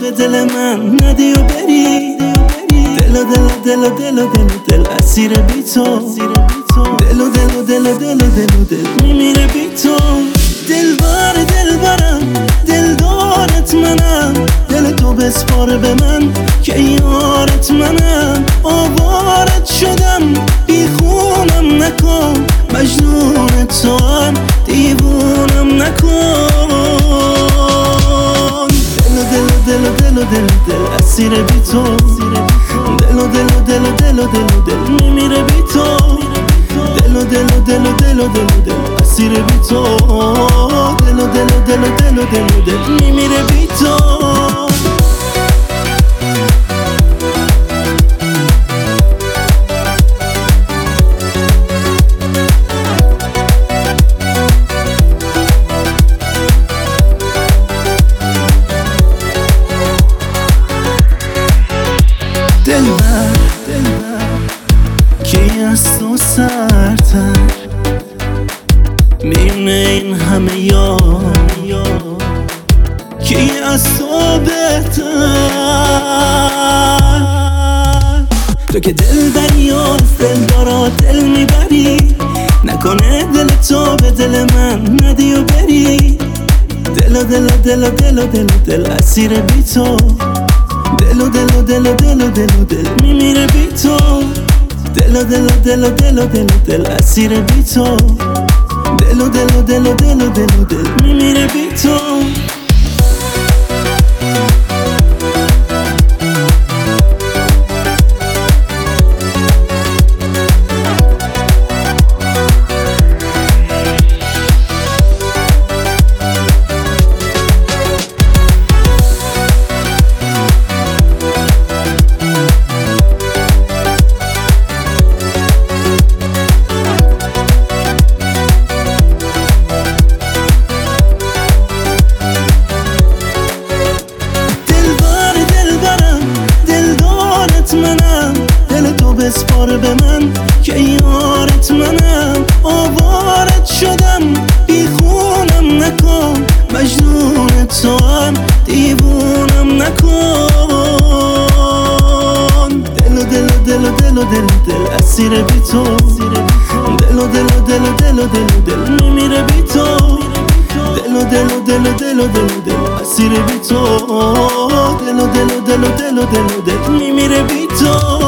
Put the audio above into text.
به دل من ندی و بری. دل و دل و دل و دل و دل و دل اسیر بی تو. دل و دل و دل و دل و دل و دل میمیره بی تو. دلبر دلبرم دلدارت منم، دل تو بسپار به من که یارت منم. آوارت شدم بی خونم نکن، مجنون تو هم دیوونم نکن. دل و دل و دل و دل و دل اسیر بی تو. دل و دل و دل و دل و دل و دل میمیره بی تو. دل و دل و دل و دل و دل و دل اسیر بی تو. دل و دل و دل و دل و دل و دل میمیره بی تو. دلبر کی از تو سرتر میونه این همه یار، کی از تو بهتر. تو که دل بری و دل دارا دل میبری، نکنه دل تو به دل من ندی و بری. دل و دل و دل و دل و دل و دل اسیر بی تو. دل و دل و دل و دل و دل و دل میمیره بی تو. دل و دل و دل و دل و دل و دل اسیر بی تو. دل و دل و دل و دل و دل و دل میمیره بی تو. منم دل تو بسپار به من که یارت منم. آوارت شدم بی خونم نکن، مجنون تو هم دیوونم نکن. دل و دل و دل و دل و دل و دل اسیر بی تو. دل و دل و دل و دل و دل و دل میمیره بی تو. دل و دل و دل و دل و دل و دل اسیر بی تو. دل و دل و دل و دل و دل و دل میمیره بی تو.